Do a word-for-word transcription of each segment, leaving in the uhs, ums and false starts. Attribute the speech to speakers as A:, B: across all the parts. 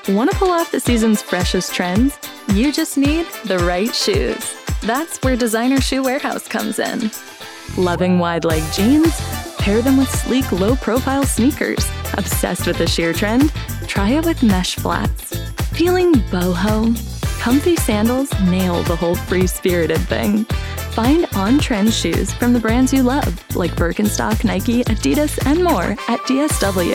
A: Want to pull off the season's freshest trends? You just need the right shoes. That's where Designer Shoe Warehouse comes in. Loving wide-leg jeans? Pair them with sleek, low-profile sneakers. Obsessed with the sheer trend? Try it with mesh flats. Feeling boho? Comfy sandals nail the whole free-spirited thing. Find on-trend shoes from the brands you love, like Birkenstock, Nike, Adidas, and more at D S W.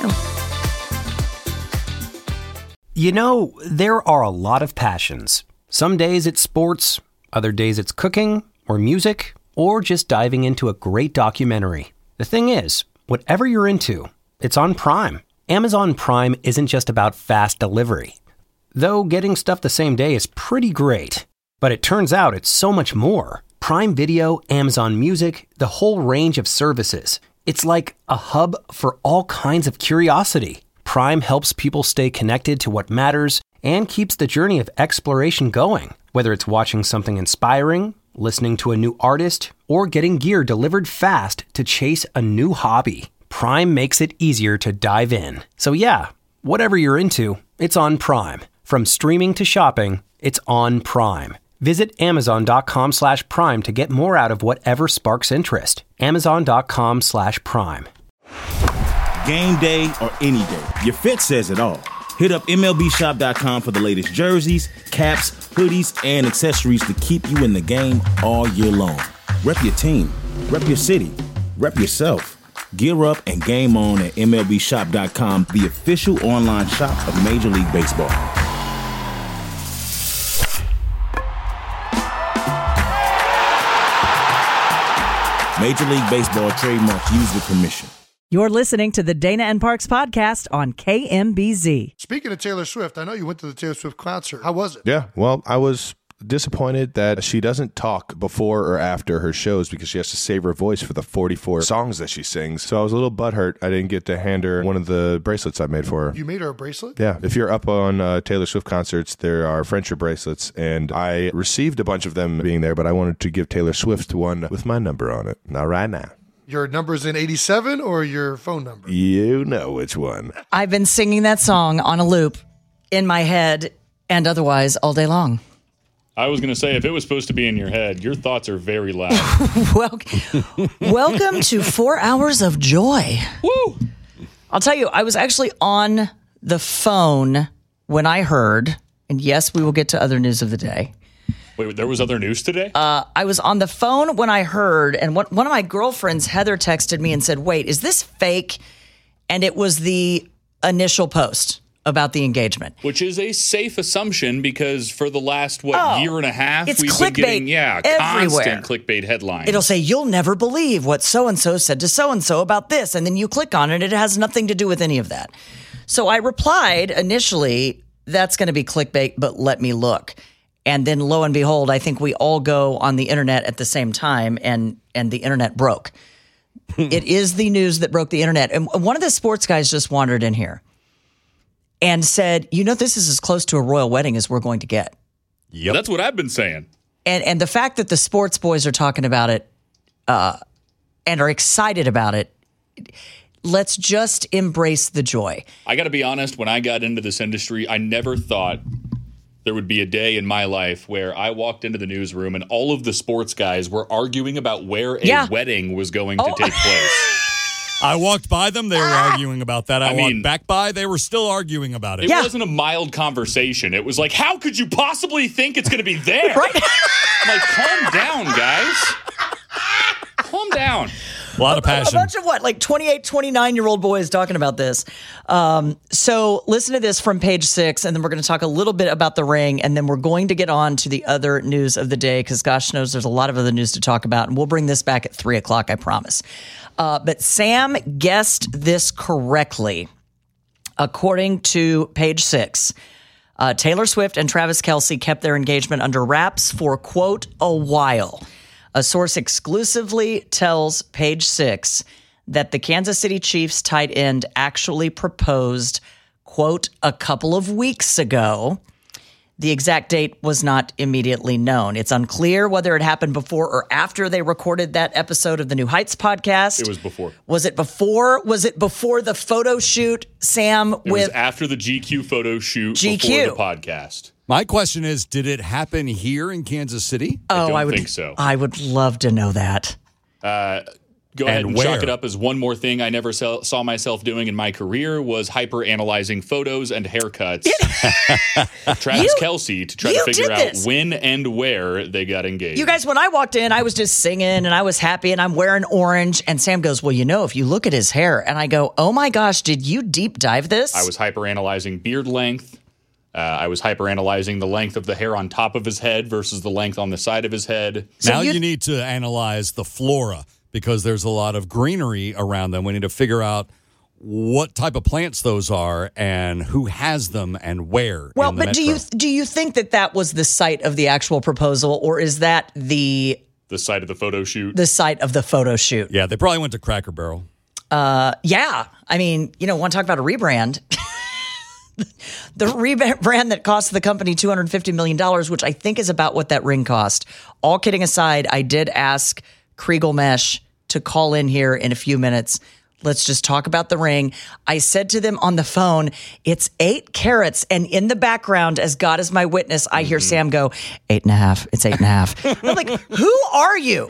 B: You know, there are a lot of passions. Some days it's sports, other days it's cooking, or music, or just diving into a great documentary. The thing is, whatever you're into, it's on Prime. Amazon Prime isn't just about fast delivery. Though getting stuff the same day is pretty great. But it turns out it's so much more. Prime Video, Amazon Music, the whole range of services. It's like a hub for all kinds of curiosity. Prime helps people stay connected to what matters and keeps the journey of exploration going. Whether it's watching something inspiring, listening to a new artist, or getting gear delivered fast to chase a new hobby, Prime makes it easier to dive in. So yeah, whatever you're into, it's on Prime. From streaming to shopping, it's on Prime. Visit amazon.com slash prime to get more out of whatever sparks interest. Amazon.com slash prime.
C: Game day or any day, your fit says it all. Hit up M L B shop dot com for the latest jerseys, caps, hoodies, and accessories to keep you in the game all year long. Rep your team, rep your city, rep yourself. Gear up and game on at M L B shop dot com, the official online shop of Major League Baseball. Major League Baseball trademarks used with permission.
D: You're listening to the Dana and Parks podcast on K M B Z.
E: Speaking of Taylor Swift, I know you went to the Taylor Swift concert. How was it?
F: Yeah, well, I was disappointed that she doesn't talk before or after her shows because she has to save her voice for the forty-four songs that she sings. So I was a little butthurt I didn't get to hand her one of the bracelets I made for her.
E: You made her a bracelet?
F: Yeah. If you're up on uh, Taylor Swift concerts, there are friendship bracelets, and I received a bunch of them being there, but I wanted to give Taylor Swift one with my number on it. Not right now.
E: Your number's in eighty-seven or your phone number?
F: You know which one.
D: I've been singing that song on a loop in my head and otherwise all day long.
G: I was going to say, if it was supposed to be in your head, your thoughts are very loud.
D: Wel- Welcome to Four Hours of Joy.
G: Woo!
D: I'll tell you, I was actually on the phone when I heard, and yes, we will get to other news of the day.
G: Wait, there was other news today?
D: Uh, I was on the phone when I heard, and one, one of my girlfriends, Heather, texted me and said, wait, is this fake? And it was the initial post about the engagement.
G: Which is a safe assumption because for the last, what,
D: oh,
G: year and a half,
D: it's
G: we've
D: clickbait
G: been getting, yeah,
D: everywhere.
G: constant clickbait headlines.
D: It'll say, you'll never believe what so-and-so said to so-and-so about this. And then you click on it, it has nothing to do with any of that. So I replied initially, that's going to be clickbait, but let me look. And then lo and behold, I think we all go on the internet at the same time, and and the internet broke. It is the news that broke the internet. And one of the sports guys just wandered in here and said, you know, this is as close to a royal wedding as we're going to get.
G: Yep. That's what I've been saying.
D: And and the fact that the sports boys are talking about it uh, and are excited about it, let's just embrace the joy.
G: I got to be honest, when I got into this industry, I never thought there would be a day in my life where I walked into the newsroom and all of the sports guys were arguing about where a
D: yeah.
G: wedding was going to
D: oh.
G: take place.
H: I walked by them. They were
D: ah!
H: arguing about that. I,
G: I
H: walked
G: mean,
H: back by. They were still arguing about it.
G: It
D: yeah.
G: wasn't a mild conversation. It was like, how could you possibly think it's going to be there?
D: Right?
G: I'm like, calm down, guys. Calm down.
H: A lot of passion.
D: A bunch of what, like twenty-eight, twenty-nine-year-old boys talking about this. Um, so listen to this from Page Six, and then we're going to talk a little bit about the ring, and then we're going to get on to the other news of the day, because gosh knows there's a lot of other news to talk about, and we'll bring this back at three o'clock, I promise. Uh, but Sam guessed this correctly. According to Page Six, uh, Taylor Swift and Travis Kelce kept their engagement under wraps for, quote, a while. A source exclusively tells Page Six that the Kansas City Chiefs tight end actually proposed, quote, a couple of weeks ago. The exact date was not immediately known. It's unclear whether it happened before or after they recorded that episode of the New Heights podcast.
G: It was before.
D: Was it before? Was it before the photo shoot, Sam?
G: It
D: with
G: was after the G Q photo shoot
D: G Q.
G: before the podcast.
H: My question is, did it happen here in Kansas City?
D: Oh,
G: I don't
D: I would
G: think so.
D: I would love to know that.
G: Uh, go ahead
H: And
G: and
H: where?
G: chalk it up as one more thing I never saw, saw myself doing in my career was hyper analyzing photos and haircuts. Travis
D: You-
G: Kelce to try
D: you
G: to figure
D: did
G: out
D: this.
G: when and where they got engaged.
D: You guys, when I walked in, I was just singing and I was happy and I'm wearing orange. And Sam goes, well, you know, if you look at his hair, and I go, oh my gosh, did you deep dive this?
G: I was hyper analyzing beard length. Uh, I was hyper analyzing the length of the hair on top of his head versus the length on the side of his head.
D: So
H: now
D: you-
H: you need to analyze the flora because there's a lot of greenery around them. We need to figure out what type of plants those are and who has them and where.
D: Well,
H: in the
D: but do you
H: metro.
D: do you think that that was the site of the actual proposal, or is that the
G: The site of the photo shoot.
D: the site of the photo shoot?
H: Yeah, they probably went to Cracker Barrel.
D: Yeah, I mean, you know, want to talk about a rebrand? The rebrand that cost the company two hundred fifty million dollars, which I think is about what that ring cost. All kidding aside, I did ask Kriegel Mesh to call in here in a few minutes. Let's just talk about the ring. I said to them on the phone, it's eight carats. And in the background, as God is my witness, I hear Sam go, eight and a half. It's eight and a half. I'm like, who are you?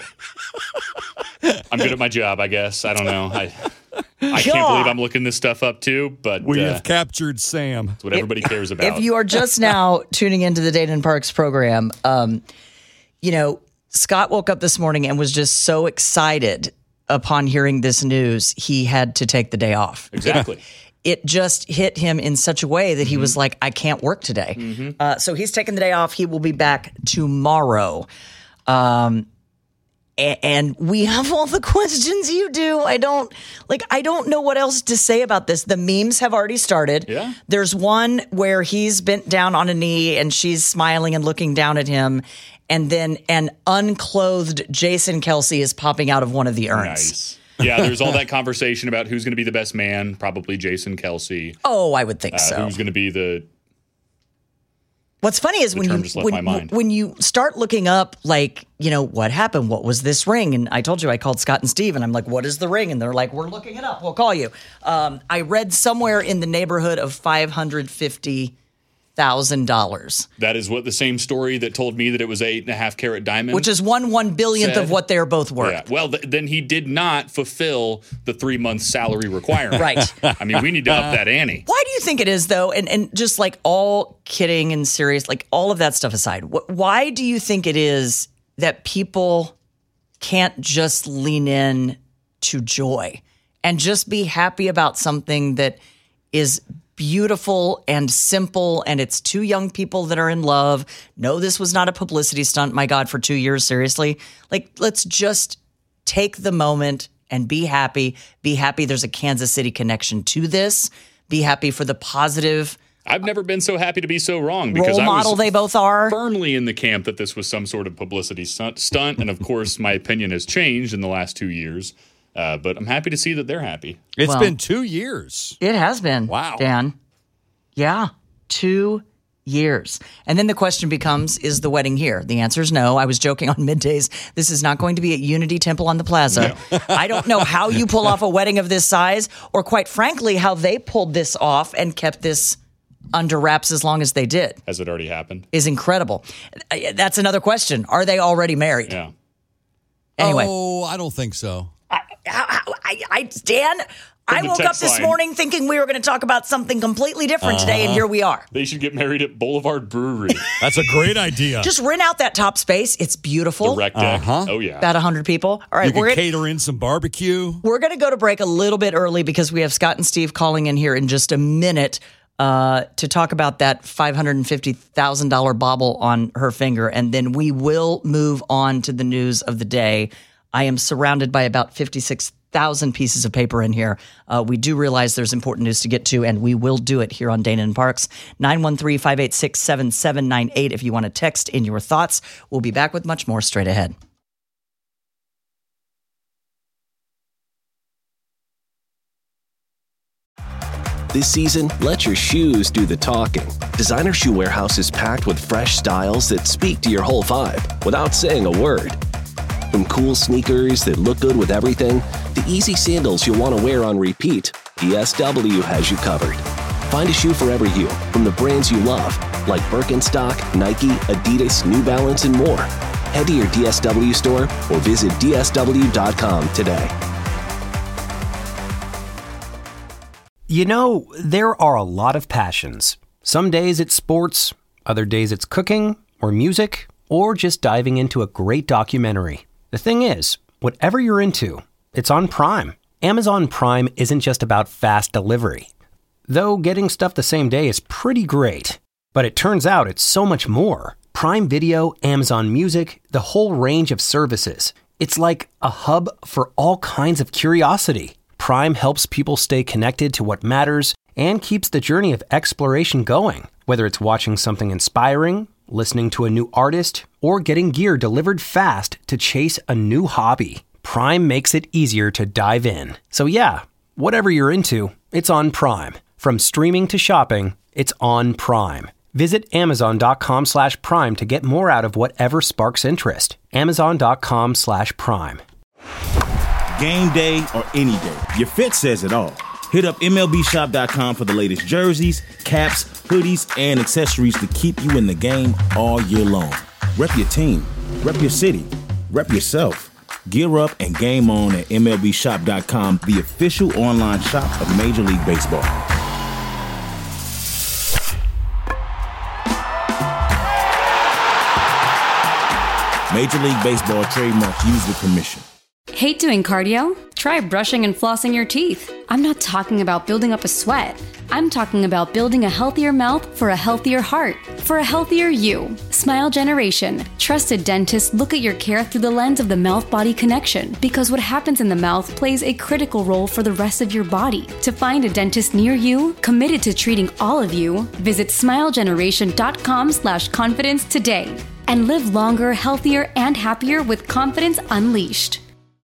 G: I'm good at my job, I guess. I don't know. I I can't
D: God.
G: believe I'm looking this stuff up too, but
H: We
G: uh,
H: have captured Sam.
G: it's what everybody cares about.
D: If you are just now tuning into the Dayton Parks program, um, you know, Scott woke up this morning and was just so excited upon hearing this news, he had to take the day off.
G: Exactly.
D: It just hit him in such a way that he was like, I can't work today. Uh, so he's taking the day off. He will be back tomorrow. Um, a- and we have all the questions you do. I don't like, I don't know what else to say about this. The memes have already started.
G: Yeah.
D: There's one where he's bent down on a knee and she's smiling and looking down at him. And then an unclothed Jason Kelce is popping out of one of the urns.
G: Nice. Yeah, there's all that conversation about who's going to be the best man. Probably Jason Kelce.
D: Oh, I would think
G: Uh,
D: so.
G: Who's going to be the
D: What's funny is when
G: term
D: you
G: just left
D: when,
G: my mind.
D: when you start looking up, like, you know, what happened? What was this ring? And I told you I called Scott and Steve, and I'm like, what is the ring? And they're like, we're looking it up. We'll call you. Um, I read somewhere in the neighborhood of five hundred fifty thousand dollars,
G: that is what the same story that told me that it was eight and a half carat diamond,
D: which is one one billionth
G: Said-
D: of what they're both worth.
G: yeah. Well, th- then he did not fulfill the three month salary requirement.
D: Right.
G: I mean, we need to up that ante.
D: Why do you think it is, though? And and just like all kidding and serious, like all of that stuff aside, wh- why do you think it is that people can't just lean in to joy and just be happy about something that is beautiful and simple, and it's two young people that are in love? No, this was not a publicity stunt. My God, for two years, seriously. Like, let's just take the moment and be happy. Be happy there's a Kansas City connection to this. Be happy for the positive
G: I've never been so happy to be so wrong because
D: role
G: I
D: model
G: was
D: they both are.
G: firmly in the camp that this was some sort of publicity stunt. stunt. And of course, my opinion has changed in the last two years. Uh, but I'm happy to see that they're happy.
H: It's
D: Well-
H: been two years.
D: It has been.
H: Wow.
D: Dan. Yeah. Two years. And then the question becomes, is the wedding here? The answer is no. I was joking on middays. This is not going to be at Unity Temple on the Plaza. I don't know how you pull off a wedding of this size, or quite frankly, how they pulled this off and kept this under wraps as long as they did.
G: Has it already happened?
D: Is incredible. Uh, That's another question. Are they already married?
G: Yeah.
D: Anyway.
H: Oh, I don't think so.
D: I, I, I, Dan, I
G: the
D: woke up
G: text
D: this
G: line.
D: morning thinking we were going to talk about something completely different today, and here we are.
G: They should get married at Boulevard Brewery.
H: That's a great idea.
D: Just rent out that top space. It's beautiful.
G: The rec deck.
H: Uh-huh.
G: Oh, yeah.
D: About one hundred people. All right,
H: you can
D: we're gonna,
H: cater in some barbecue.
D: we're going to go to break a little bit early because we have Scott and Steve calling in here in just a minute uh, to talk about that five hundred fifty thousand dollars bauble on her finger, and then we will move on to the news of the day. I am surrounded by about fifty-six thousand pieces of paper in here. Uh, we do realize there's important news to get to, and we will do it here on Dana and Parks. nine one three, five eight six, seven seven nine eight if you want to text in your thoughts. We'll be back with much more straight ahead.
I: This season, let your shoes do the talking. Designer Shoe Warehouse is packed with fresh styles that speak to your whole vibe without saying a word. From cool sneakers that look good with everything, to easy sandals you'll want to wear on repeat, D S W has you covered. Find a shoe for every you from the brands you love, like Birkenstock, Nike, Adidas, New Balance, and more. Head to your D S W store or visit D S W dot com today.
B: You know, there are a lot of passions. Some days it's sports, other days it's cooking or music, or just diving into a great documentary. The thing is, whatever you're into, it's on Prime. Amazon Prime isn't just about fast delivery. Though getting stuff the same day is pretty great. But it turns out it's so much more. Prime Video, Amazon Music, the whole range of services. It's like a hub for all kinds of curiosity. Prime helps people stay connected to what matters and keeps the journey of exploration going. Whether it's watching something inspiring, listening to a new artist, or getting gear delivered fast to chase a new hobby, Prime makes it easier to dive in. So yeah, whatever you're into, it's on Prime. From streaming to shopping, it's on Prime. Visit amazon.com slash prime to get more out of whatever sparks interest. Amazon.com slash prime.
C: Game day or any day, your fit says it all. Hit up M L B shop dot com for the latest jerseys, caps, hoodies, and accessories to keep you in the game all year long. Rep your team, rep your city, rep yourself. Gear up and game on at M L B shop dot com, the official online shop of Major League Baseball. Major League Baseball trademark used with permission.
J: Hate doing cardio? Try brushing and flossing your teeth. I'm not talking about building up a sweat. I'm talking about building a healthier mouth for a healthier heart, for a healthier you. Smile Generation. Trusted dentists look at your care through the lens of the mouth-body connection, because what happens in the mouth plays a critical role for the rest of your body. To find a dentist near you, committed to treating all of you, visit smilegeneration.com slash confidence today and live longer, healthier, and happier with confidence unleashed.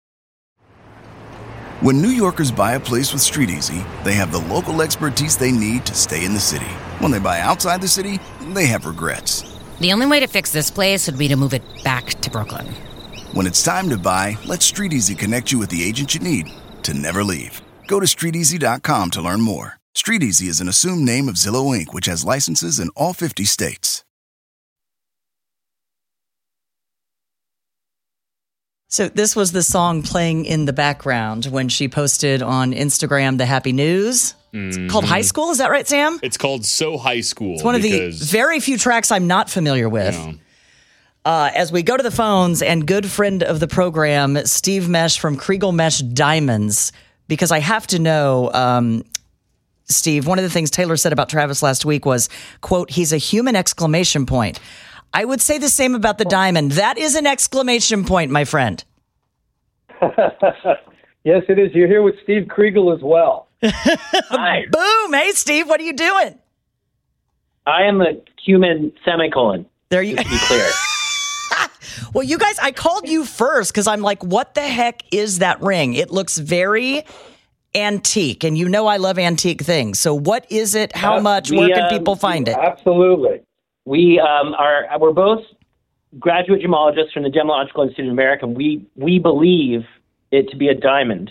K: When New Yorkers buy a place with Street Easy, they have the local expertise they need to stay in the city. When they buy outside the city, they have regrets.
L: The only way to fix this place would be to move it back to Brooklyn.
K: When it's time to buy, let Street Easy connect you with the agent you need to never leave. Go to street easy dot com to learn more. Street Easy is an assumed name of Zillow Incorporated, which has licenses in all fifty states.
D: So this was the song playing in the background when she posted on Instagram the happy news. It's
G: Mhm.
D: called High School. Is that right, Sam?
G: It's called So High School.
D: It's one of the
G: because-
D: very few tracks I'm not familiar with. Uh, as we go to the phones, and good friend of the program, Steve Mesh from Kriegel Mesh Diamonds, because I have to know, um, Steve, one of the things Taylor said about Travis last week was, quote, he's a human exclamation point. I would say the same about the diamond. That is an exclamation point, my friend.
M: Yes, it is. You're here with Steve Kriegel as well.
D: Hi. Boom. Hey, Steve, what are you doing?
N: I am a human semicolon.
D: There you
N: to be clear.
D: Well, you guys, I called you first because I'm like, what the heck is that ring? It looks very antique, and you know I love antique things. So what is it? How
N: Uh,
D: much?
N: we,
D: Where can
N: um,
D: people find it?
M: Absolutely.
N: We um, are we're both graduate gemologists from the Gemological Institute of America. We we believe it to be a diamond.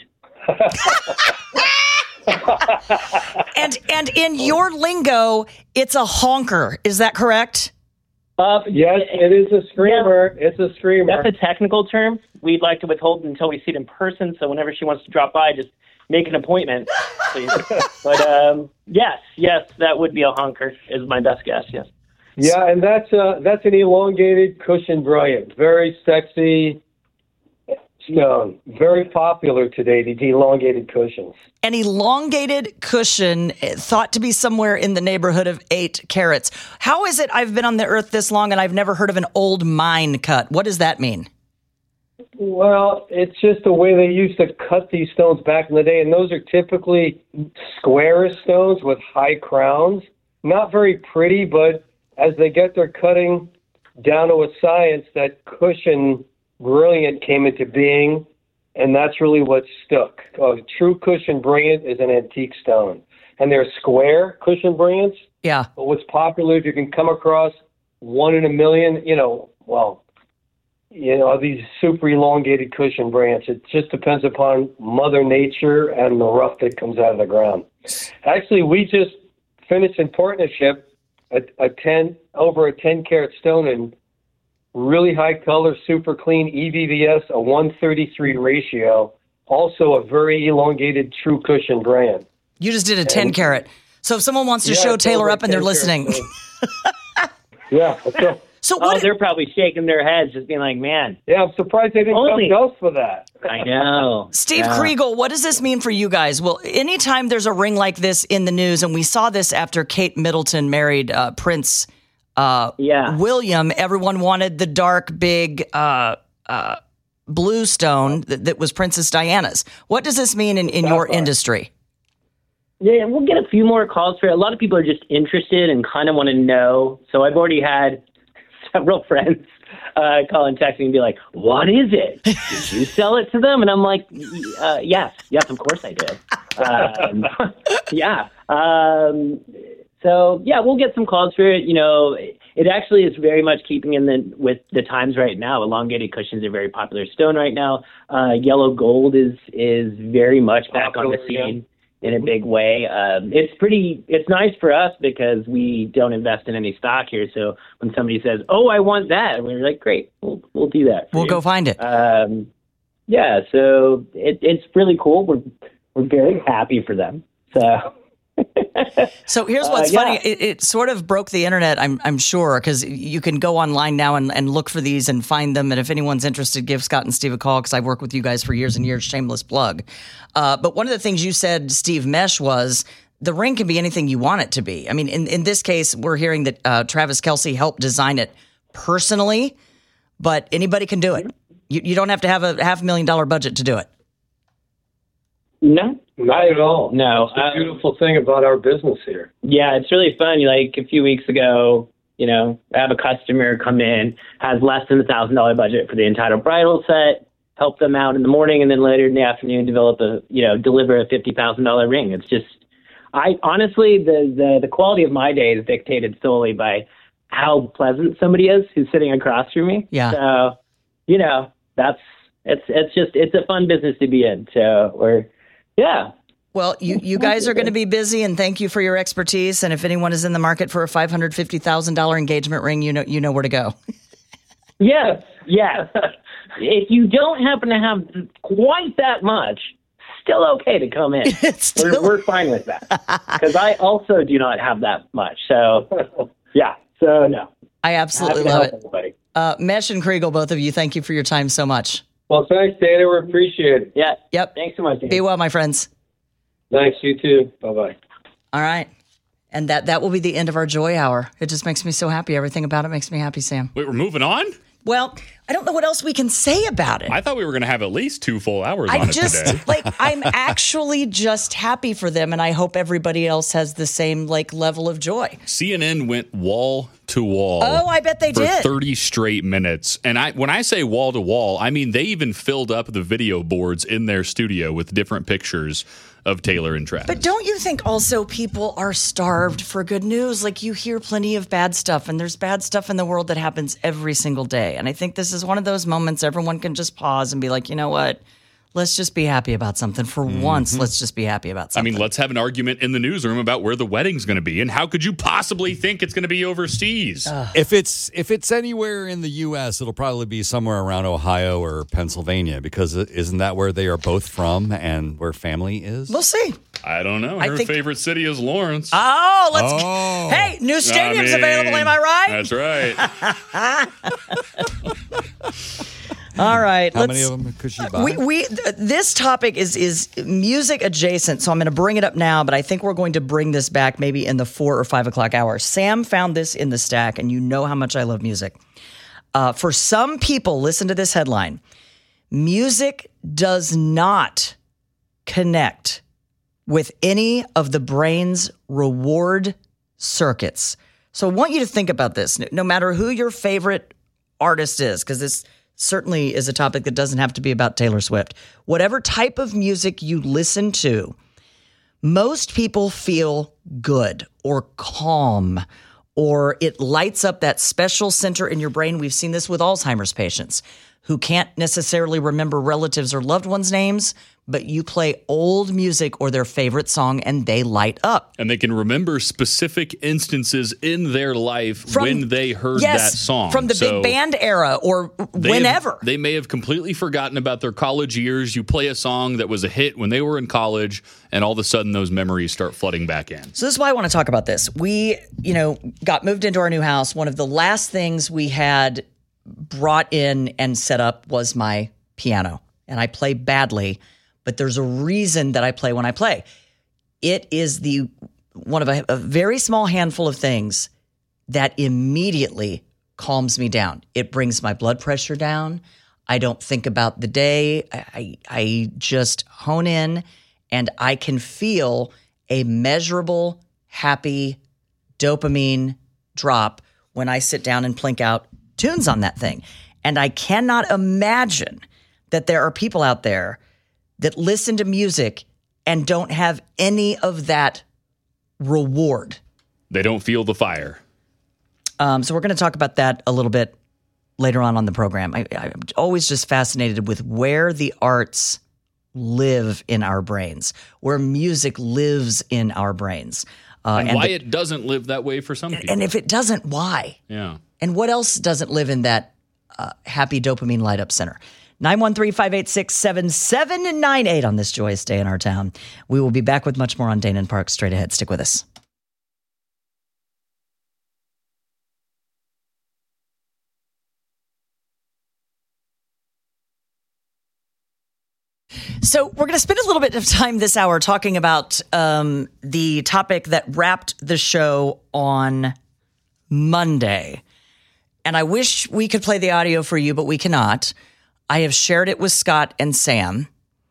D: and and in your lingo, it's a honker. Is that correct?
N: Uh,
M: yes, it is a screamer. Yeah. It's a screamer.
N: That's a technical term. We'd like to withhold until we see it in person. So whenever she wants to drop by, just make an appointment, please. But um, yes, yes, that would be a honker. Is my best guess. Yes.
M: Yeah, and that's uh, that's an elongated cushion brilliant. Very sexy stone. Very popular today, these elongated cushions.
D: An elongated cushion thought to be somewhere in the neighborhood of eight carats. How is it I've been on the earth this long and I've never heard of an old mine cut? What does that mean?
M: Well, it's just the way they used to cut these stones back in the day, and those are typically squarish stones with high crowns. Not very pretty, but as they get their cutting down to a science, that cushion brilliant came into being, and that's really what stuck. A true cushion brilliant is an antique stone. and they're square cushion brands.
D: Yeah.
M: But what's popular, if you can come across one in a million, you know, well, you know, these super elongated cushion brands. It just depends upon Mother Nature and the rough that comes out of the ground. Actually, we just finished in partnership a, a ten over a ten karat stone in really high color, super clean E V V S, a one thirty-three ratio. Also, a very elongated true cushion brand.
D: You just did a ten carat. So if someone wants to
M: Yeah,
D: show
M: it's
D: Taylor
M: over
D: up and they're
M: ten
D: listening.
M: Yeah. So,
D: so
N: oh, they're probably shaking their heads, just being like, "Man,
M: yeah, I'm surprised they didn't
N: Only-
M: come to us for that."
N: I know."
D: Steve
N: Yeah.
D: Kriegel, what does this mean for you guys? Well, anytime there's a ring like this in the news, and we saw this after Kate Middleton married uh, Prince uh,
N: Yeah.
D: William, everyone wanted the dark, big uh, uh, blue stone that, that was Princess Diana's. What does this mean in, in your industry?
N: Yeah, we'll get a few more calls for it. A lot of people are just interested and kind of want to know. So I've already had several friends uh, call and text me and be like, "What is it? Did you sell it to them?" And I'm like, uh, "Yes, yes, of course I did." Um, yeah. Um, so yeah, we'll get some calls for it. You know, it actually is very much keeping in the with the times right now. Elongated cushions are a very popular stone right now. Uh, yellow gold is is very much back on the scene in a big way. Um, it's pretty, it's nice for us because we don't invest in any stock here. So when somebody says, "Oh, I want that," we're like, "Great, we'll we'll do that. for
D: We'll
N: you."
D: go find it.
N: Um, yeah, so it, it's really cool. We're we're very happy for them. So.
D: So here's
N: Uh,
D: what's
N: yeah.
D: funny. It, it sort of broke the internet, I'm I'm sure, because you can go online now and, and look for these and find them. And if anyone's interested, give Scott and Steve a call because I've worked with you guys for years and years. Shameless plug. Uh, but one of the things you said, Steve Mesh, was the ring can be anything you want it to be. I mean, in, in this case, we're hearing that uh, Travis Kelce helped design it personally, but anybody can do it. You, you don't have to have a half a million dollar budget to do it.
N: No,
M: Not at all.
N: No.
M: It's the
N: um,
M: beautiful thing about our business here.
N: Yeah, it's really fun. Like a few weeks ago, you know, I have a customer come in, has less than a thousand dollar budget for the entire bridal set, help them out in the morning, and then later in the afternoon develop a, you know, deliver a fifty thousand dollar ring. It's just, I honestly, the, the the quality of my day is dictated solely by how pleasant somebody is who's sitting across from me.
D: Yeah.
N: So, you know, that's it's it's just it's a fun business to be in. So we're yeah.
D: Well, you, you guys are going to be busy, and thank you for your expertise. And if anyone is in the market for a five hundred fifty thousand dollars engagement ring, you know you know where to go.
N: Yes, yes. If you don't happen to have quite that much, still okay to come in.
D: Still-
N: We're, we're fine with that. Because I also do not have that much. So, yeah. So, no.
D: I absolutely
N: Happy to
D: love
N: help
D: it.
N: everybody.
D: Uh, Mesh and Kriegel, both of you, thank you for your time so much.
M: Well, thanks, Dana. We appreciate it.
N: Yeah.
D: Yep.
N: Thanks so much, Dana.
D: Be well, my friends.
M: Thanks, you too. Bye-bye.
D: All right. And that, that will be the end of our joy hour. It just makes me so happy. Everything about it makes me happy, Sam.
G: Wait, we're moving on?
D: Well, I don't know what else we can say about it.
G: I thought we were going to have at least two full hours
D: I
G: on it
D: just
G: today.
D: like I'm actually just happy for them, and I hope everybody else has the same like level of joy.
G: C N N went wall to wall.
D: Oh, I bet they
G: for
D: did.
G: thirty straight minutes. And I when I say wall to wall, I mean they even filled up the video boards in their studio with different pictures of Taylor and Travis.
D: But don't you think also people are starved for good news? Like you hear plenty of bad stuff, and there's bad stuff in the world that happens every single day. And I think this is one of those moments everyone can just pause and be like, you know what? Let's just be happy about something. For once, let's just be happy about
G: I
D: something.
G: mean, let's have an argument in the newsroom about where the wedding's going to be, and how could you possibly think it's going to be overseas?
H: If it's if it's anywhere in the U S, it'll probably be somewhere around Ohio or Pennsylvania, because isn't that where they are both from and where family is?
D: We'll see.
G: I don't know.
D: I
G: Her
D: think-
G: favorite city is Lawrence.
D: Oh, let's.
H: Oh.
D: Hey, new stadium's
G: I mean,
D: available. Am I right?
G: That's right.
D: All right.
H: How
D: let's,
H: many of them could she buy?
D: We, we th- this topic is is music adjacent, so I'm going to bring it up now. But I think we're going to bring this back maybe in the four or five o'clock hour. Sam found this in the stack, and you know how much I love music. Uh, for some people, listen to this headline: music does not connect with any of the brain's reward circuits. So I want you to think about this. No matter who your favorite artist is, because this certainly is a topic that doesn't have to be about Taylor Swift. Whatever type of music you listen to, Most people feel good or calm, or it lights up that special center in your brain. We've seen this with Alzheimer's patients who can't necessarily remember relatives or loved ones' names, but you play old music or their favorite song and they light up.
G: And they can remember specific instances in their life
D: From-
G: when they heard
D: yes,
G: that song.
D: from the
G: So
D: big band era or
G: they
D: whenever.
G: have- they may have completely forgotten about their college years. You play a song that was a hit when they were in college, and all of a sudden those memories start flooding back in.
D: So this is why I want to talk about this. We, you know, got moved into our new house. One of the last things we had brought in and set up was my piano. And I play badly, but there's a reason that I play when I play. It is the one of a, a very small handful of things that immediately calms me down. It brings my blood pressure down. I don't think about the day. I, I just hone in and I can feel a measurable, happy dopamine drop when I sit down and plink out tunes on that thing. And I cannot imagine that there are people out there that listen to music and don't have any of that reward.
G: They don't feel the fire.
D: Um, so we're going to talk about that a little bit later on on the program. I, I'm always just fascinated with where the arts live in our brains, where music lives in our brains. Uh,
G: and,
D: and
G: why
D: the-
G: it doesn't live that way for some people.
D: and if it doesn't, why?
G: Yeah.
D: And what else doesn't live in that uh, happy dopamine light up center? nine one three, five eight six, seven seven nine eight on this joyous day in our town. We will be back with much more on Dane and Park straight ahead. Stick with us. So we're going to spend a little bit of time this hour talking about um, the topic that wrapped the show on Monday. And I wish we could play the audio for you, but we cannot. I have shared it with Scott and Sam.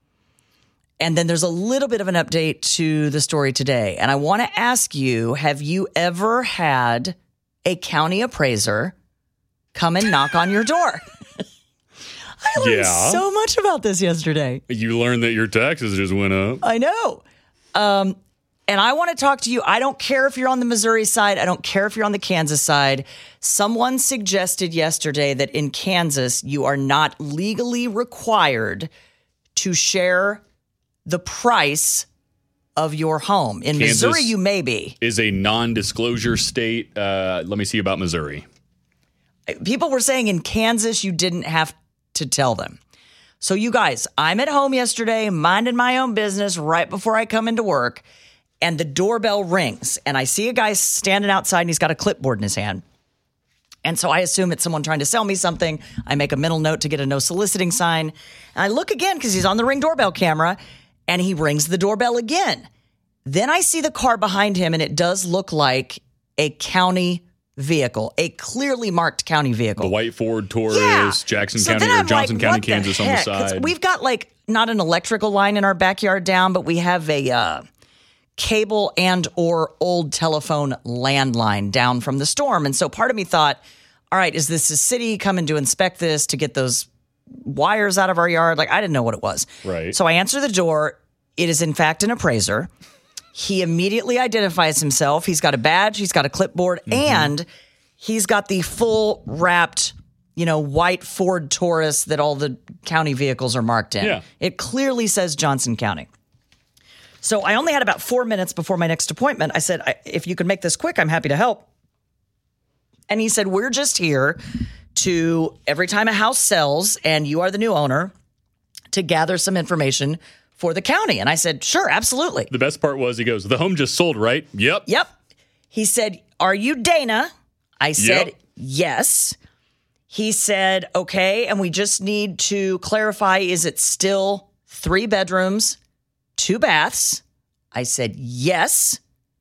D: And then there's a little bit of an update to the story today. And I want to ask you, have you ever had a county appraiser come and knock on your door? I learned
G: Yeah.
D: so much about this yesterday.
G: You learned that your taxes just went up.
D: I know. Um, and I want to talk to you. I don't care if you're on the Missouri side. I don't care if you're on the Kansas side. Someone suggested yesterday that in Kansas, you are not legally required to share the price of your home. In
G: Kansas
D: Missouri, you may be.
G: Is a non-disclosure state. Uh, let me see about Missouri.
D: People were saying in Kansas, you didn't have to tell them. So you guys, I'm at home yesterday, minding my own business right before I come into work, and the doorbell rings, and I see a guy standing outside, and he's got a clipboard in his hand. And so I assume it's someone trying to sell me something. I make a mental note to get a no soliciting sign. And I look again because he's on the Ring doorbell camera, and he rings the doorbell again. Then I see the car behind him, and it does look like a county vehicle, a clearly marked county vehicle.
G: The white Ford Taurus,
D: Yeah.
G: Jackson
D: So
G: County
D: then
G: or
D: I'm
G: Johnson
D: like,
G: County,
D: what the
G: Kansas on the
D: heck? 'Cause
G: side.
D: We've got like not an electrical line in our backyard down, but we have a uh, cable and or old telephone landline down from the storm. And so part of me thought, all right, is this a city coming to inspect this to get those wires out of our yard? Like, I didn't know what it was.
G: Right.
D: So I answer the door. It is in fact an appraiser. He immediately identifies himself. He's got a badge. He's got a clipboard, and he's got the full wrapped, you know, white Ford Taurus that all the county vehicles are marked in.
G: Yeah.
D: It clearly says Johnson County. So I only had about four minutes before my next appointment. I said, I, if you could make this quick, I'm happy to help. And he said, we're just here to, every time a house sells and you are the new owner, to gather some information for the county. And I said, sure, absolutely.
G: The best part was he goes, the home just sold, right? Yep.
D: Yep. He said, are you Dana? I said,
G: Yep.
D: yes. He said, okay. And we just need to clarify, is it still three bedrooms, two baths? I said, yes.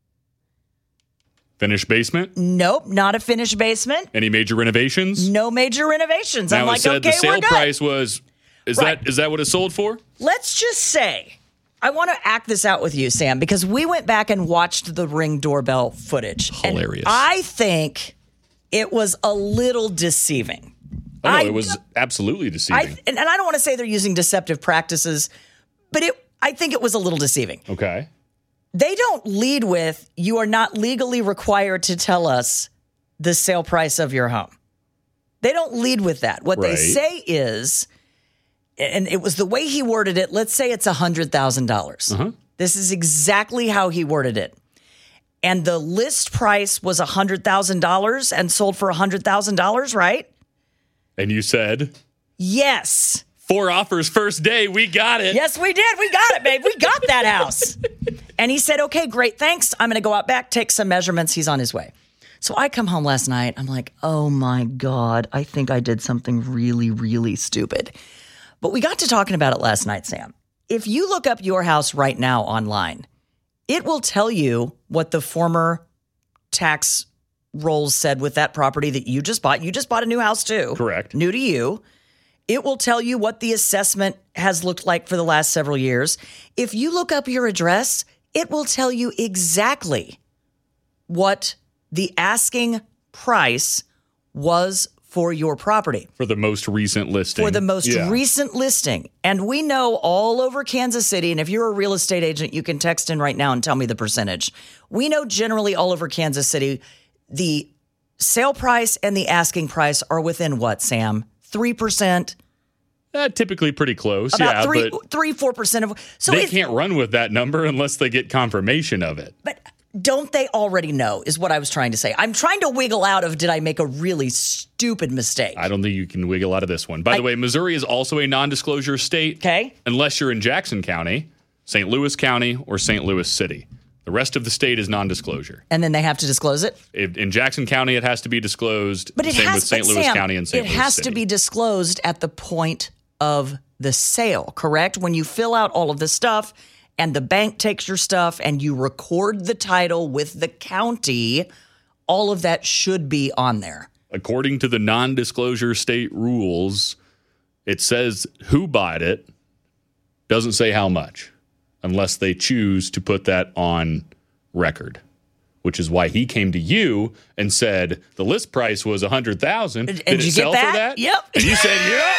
G: Finished basement?
D: Nope, not a finished basement.
G: Any major renovations?
D: No major renovations.
G: Now
D: I'm
G: it
D: like,
G: said
D: okay,
G: the sale
D: we're good.
G: price was, is
D: Right.
G: that is that what it sold for?
D: Let's just say, I want to act this out with you, Sam, because we went back and watched the Ring doorbell footage. and
G: Hilarious.
D: I think it was a little deceiving.
G: Oh, no,
D: I-
G: it was absolutely deceiving.
D: I, and, and I don't want to say they're using deceptive practices, but it. I think it was a little deceiving.
G: okay.
D: They don't lead with, you are not legally required to tell us the sale price of your home. They don't lead with that. What
G: Right.
D: they say is, and it was the way he worded it, let's say it's one hundred thousand dollars.
G: Uh-huh.
D: This is exactly how he worded it. And the list price was one hundred thousand dollars and sold for one hundred thousand dollars, right?
G: And you said,
D: yes.
G: Four offers first day. We got it.
D: Yes, we did. We got it, babe. We got that house. And he said, okay, great. Thanks. I'm going to go out back, take some measurements. He's on his way. So I come home last night. I'm like, oh my God, I think I did something really, really stupid. But we got to talking about it last night, Sam. If you look up your house right now online, it will tell you what the former tax rolls said with that property that you just bought. You just bought a new house too.
G: Correct.
D: New to you. It will tell you what the assessment has looked like for the last several years. If you look up your address, it will tell you exactly what the asking price was for your property.
G: For the most recent listing.
D: For the most
G: Yeah.
D: recent listing. And we know all over Kansas City, and if you're a real estate agent, you can text in right now and tell me the percentage. We know generally all over Kansas City, the sale price and the asking price are within what, Sam? three percent?
G: Uh, typically pretty close.
D: About
G: yeah,
D: three,
G: but
D: three, four percent of. So
G: they
D: it's-
G: can't run with that number unless they get confirmation of it.
D: But don't they already know, is what I was trying to say. I'm trying to wiggle out of, did I make a really stupid mistake?
G: I don't think you can wiggle out of this one. By
D: I-
G: the way, Missouri is also a non-disclosure state.
D: Okay.
G: Unless you're in Jackson County, Saint Louis County, or Saint Louis City. The rest of the state is non-disclosure.
D: And then they have to disclose it?
G: If, in Jackson County, it has to be disclosed.
D: But it
G: Same
D: has
G: with Saint
D: but
G: Louis
D: Sam,
G: County and Saint
D: it
G: Louis
D: has
G: City.
D: to be disclosed at the point of the sale, correct? When you fill out all of this stuff and the bank takes your stuff and you record the title with the county, all of that should be on there.
G: According to the non-disclosure state rules, it says who bought it, doesn't say how much, unless they choose to put that on record, which is why he came to you and said the list price was one hundred thousand dollars. Did
D: And
G: it
D: you
G: sell
D: get that?
G: for that?
D: Yep.
G: And you said, yep.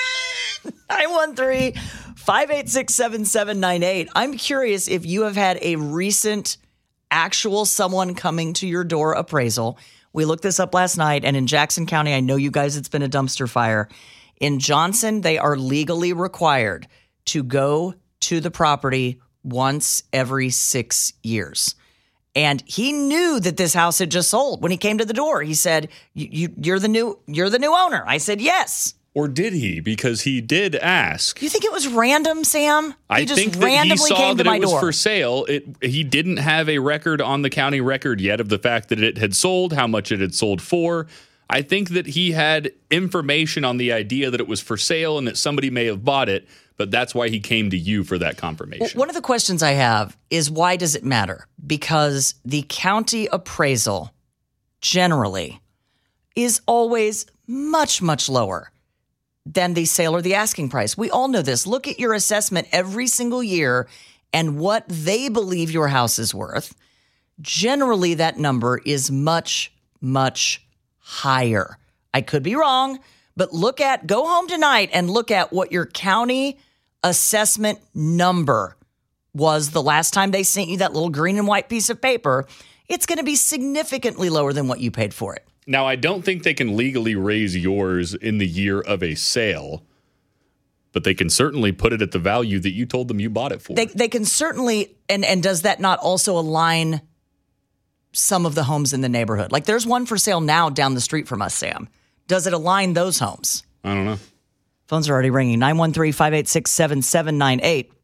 D: nine one three, five eight six, seven seven nine eight. I'm curious if you have had a recent actual someone coming to your door appraisal. We looked this up last night, and in Jackson County, I know you guys, it's been a dumpster fire. In Johnson, they are legally required to go to the property once every six years. And he knew that this house had just sold when he came to the door. He said, you, you, you're the new, you're the new owner. I said, yes.
G: Or did he? Because he did ask.
D: You think it was random, Sam? He
G: I
D: just
G: think that he
D: randomly
G: saw
D: came
G: that
D: to my
G: it was
D: door.
G: for sale. It he didn't have a record on the county record yet of the fact that it had sold, how much it had sold for. I think that he had information on the idea that it was for sale and that somebody may have bought it, but that's why he came to you for that confirmation.
D: Well, one of the questions I have is, why does it matter? Because the county appraisal generally is always much, much lower than the sale or the asking price. We all know this. Look at your assessment every single year and what they believe your house is worth. Generally, that number is much, much higher. I could be wrong, but look at, go home tonight and look at what your county assessment number was the last time they sent you that little green and white piece of paper. It's going to be significantly lower than what you paid for it.
G: Now, I don't think they can legally raise yours in the year of a sale, but they can certainly put it at the value that you told them you bought it for.
D: They they can certainly, and, and does that not also align some of the homes in the neighborhood? Like there's one for sale now down the street from us, Sam. Does it align those homes?
G: I don't know.
D: Phones are already ringing. nine one three, five eight six, seven seven nine eight.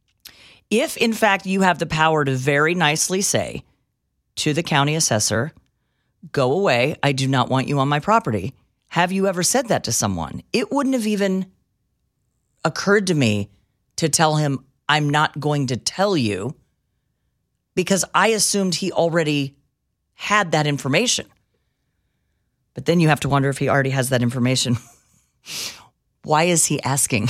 D: If, in fact, you have the power to very nicely say to the county assessor, go away, I do not want you on my property. Have you ever said that to someone? It wouldn't have even occurred to me to tell him, I'm not going to tell you, because I assumed he already had that information. But then you have to wonder if he already has that information. Why is he asking?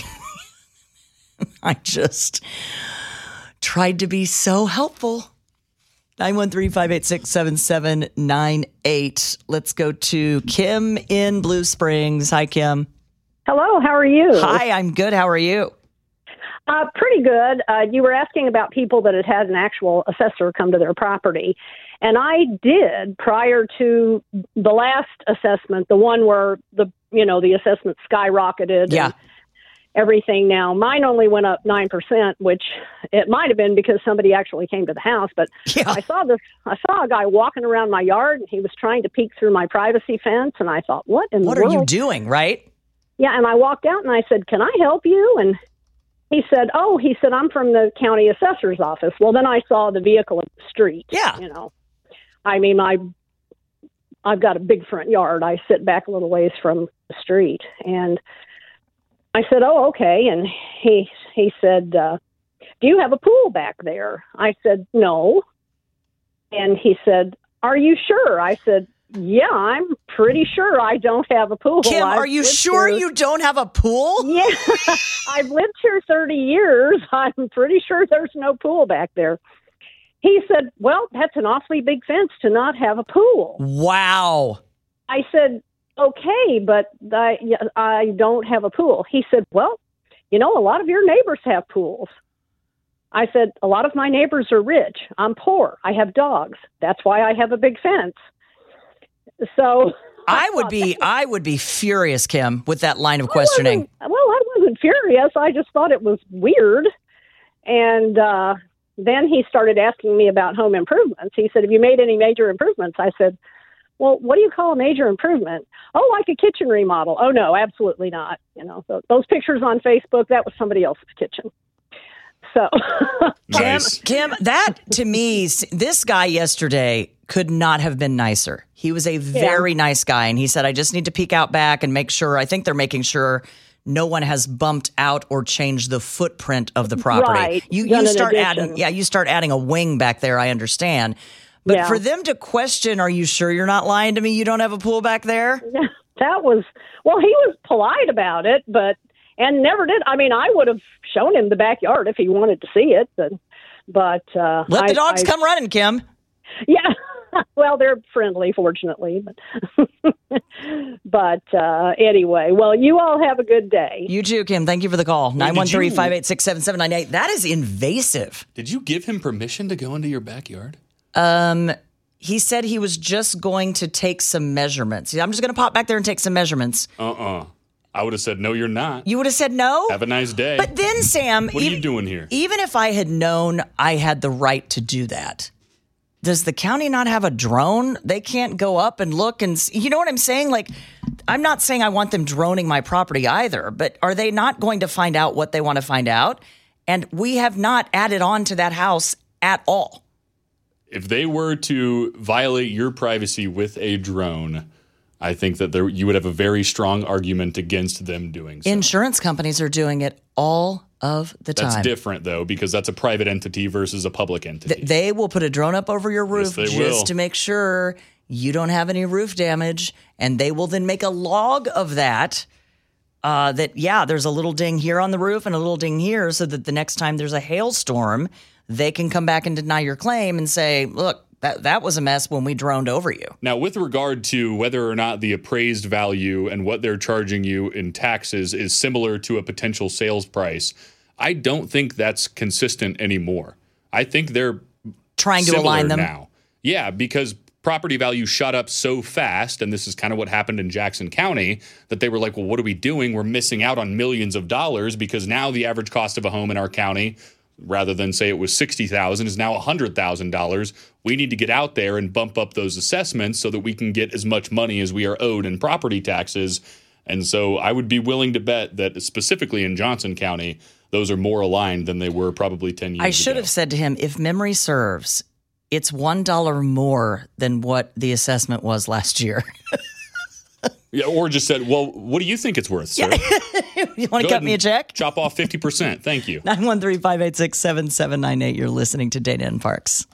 D: I just tried to be so helpful. nine one three, five eight six, seven seven nine eight. Let's go to Kim in Blue Springs. Hi, Kim.
O: Hello, how are you?
D: Hi, I'm good. How are you?
O: Uh, pretty good. Uh, you were asking about people that had had an actual assessor come to their property. And I did prior to the last assessment, the one where the, you know, the assessment skyrocketed.
D: Yeah.
O: And everything. Now, mine only went up nine percent, which it might have been because somebody actually came to the house. But
D: yeah.
O: I saw this, I saw a guy walking around my yard and he was trying to peek through my privacy fence. And I thought, what in
D: what
O: the world?
D: What are you doing? Right.
O: Yeah. And I walked out and I said, can I help you? And he said, oh, he said, I'm from the county assessor's office. Well, then I saw the vehicle in the street.
D: Yeah.
O: You know, I mean, I, I've got a big front yard. I sit back a little ways from the street. And I said, oh, okay. And he, he said, uh, do you have a pool back there? I said, no. And he said, are you sure? I said, yeah, I'm pretty sure I don't have a pool.
D: Kim,
O: I've
D: are you
O: lived
D: sure
O: here-
D: you don't have a pool?
O: Yeah, I've lived here thirty years. I'm pretty sure there's no pool back there. He said, well, that's an awfully big fence to not have a pool.
D: Wow.
O: I said, okay, but I, I don't have a pool. He said, well, you know, a lot of your neighbors have pools. I said, a lot of my neighbors are rich. I'm poor. I have dogs. That's why I have a big fence. So
D: I would be, I would be furious, Kim, with that line of questioning.
O: I well, I wasn't furious. I just thought it was weird. And uh, then he started asking me about home improvements. He said, have you made any major improvements? I said, well, what do you call a major improvement? Oh, like a kitchen remodel. Oh, no, absolutely not. You know, so those pictures on Facebook, that was somebody else's kitchen. So,
D: nice. Kim, Kim, that to me, this guy yesterday could not have been nicer. He was a very yeah. nice guy. And he said, I just need to peek out back and make sure, I think they're making sure no one has bumped out or changed the footprint of the property.
O: Right.
D: You,
O: Done
D: you
O: an
D: start
O: addition.
D: adding, yeah, you start adding a wing back there. I understand. But
O: Yeah.
D: for them to question, are you sure you're not lying to me? You don't have a pool back there?
O: that was, well, he was polite about it, but, and never did. I mean, I would have shown him the backyard if he wanted to see it, but, but uh,
D: Let the
O: I-
D: dogs
O: I-
D: come running, Kim.
O: Yeah. Well, they're friendly, fortunately. But, but uh, anyway, well, you all have a good day.
D: You too, Kim. Thank you for the call. nine one three, five eight six, seven seven nine eight. That is invasive.
G: Did you give him permission to go into your backyard?
D: Um, he said he was just going to take some measurements. I'm just going to pop back there and take some measurements.
G: Uh-uh. I would have said, no, you're not.
D: You would have said no?
G: Have a nice day.
D: But then, Sam,
G: What are
D: even,
G: you doing here?
D: even if I had known I had the right to do that, does the county not have a drone? They can't go up and look and see. You know what I'm saying? Like, I'm not saying I want them droning my property either, but are they not going to find out what they want to find out? And we have not added on to that house at all.
G: If they were to violate your privacy with a drone, I think that there you would have a very strong argument against them doing so.
D: Insurance companies are doing it all of the time.
G: That's different, though, because that's a private entity versus a public entity.
D: Th- they will put a drone up over your roof
G: Yes, they
D: just
G: will.
D: to make sure you don't have any roof damage, and they will then make a log of that. Uh, that yeah, there's a little ding here on the roof and a little ding here, so that the next time there's a hailstorm, they can come back and deny your claim and say, "Look, that that was a mess when we droned over you."
G: Now, with regard to whether or not the appraised value and what they're charging you in taxes is similar to a potential sales price, I don't think that's consistent anymore. I think they're
D: trying to
G: similar
D: align them
G: now. Yeah, because property value shot up so fast, and this is kind of what happened in Jackson County, that they were like, well, what are we doing? We're missing out on millions of dollars because now the average cost of a home in our county, rather than say it was sixty thousand dollars, is now one hundred thousand dollars. We need to get out there and bump up those assessments so that we can get as much money as we are owed in property taxes. And so I would be willing to bet that specifically in Johnson County, those are more aligned than they were probably ten years ago.
D: I should have said to him, if memory serves, it's one dollar more than what the assessment was last year.
G: Yeah, or just said, well, what do you think it's worth, sir?
D: You want to cut me a check?
G: Chop off fifty percent. Thank you.
D: nine one three, five eight six, seven seven nine eight. You're listening to Dana and Parks.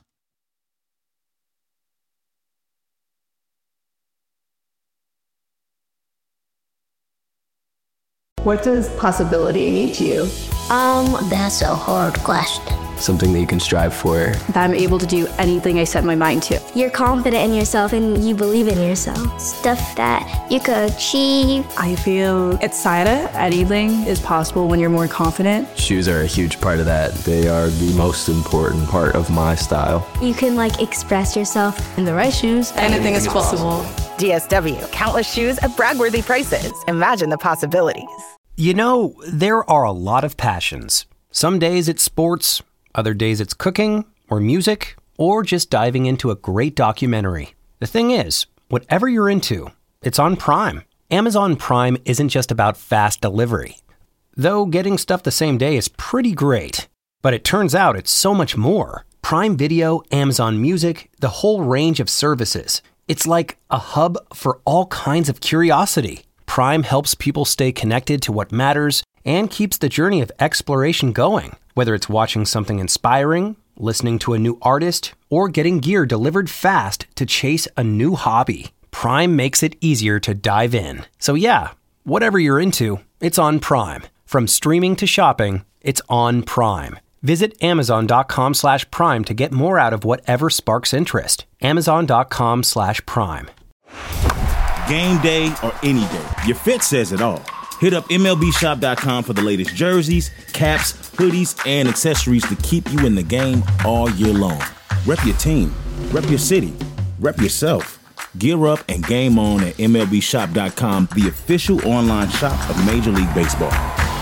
P: What does possibility mean to you?
Q: Um, that's a hard question.
P: something that you can strive for.
Q: That I'm able to do anything I set my mind to.
R: You're confident in yourself and you believe in yourself. Stuff that you could achieve.
Q: I feel excited. Anything is possible when you're more confident.
P: Shoes are a huge part of that. They are the most important part of my style.
R: You can like express yourself.
Q: In the right shoes, anything is possible.
S: D S W, countless shoes at brag-worthy prices. Imagine the possibilities.
B: You know, there are a lot of passions. Some days it's sports, other days it's cooking or music, or just diving into a great documentary. The thing is, whatever you're into, it's on Prime. Amazon Prime isn't just about fast delivery. Though getting stuff the same day is pretty great. But it turns out it's so much more. Prime Video, Amazon Music, the whole range of services. It's like a hub for all kinds of curiosity. Prime helps people stay connected to what matters and keeps the journey of exploration going. Whether it's watching something inspiring, listening to a new artist, or getting gear delivered fast to chase a new hobby, Prime makes it easier to dive in. So yeah, whatever you're into, it's on Prime. From streaming to shopping, it's on Prime. Visit amazon.com slash prime to get more out of whatever sparks interest. Amazon.com slash prime.
C: Game day or any day, your fit says it all. Hit up M L B shop dot com for the latest jerseys, caps, hoodies, and accessories to keep you in the game all year long. Rep your team, rep your city, rep yourself. Gear up and game on at M L B shop dot com, the official online shop of Major League Baseball.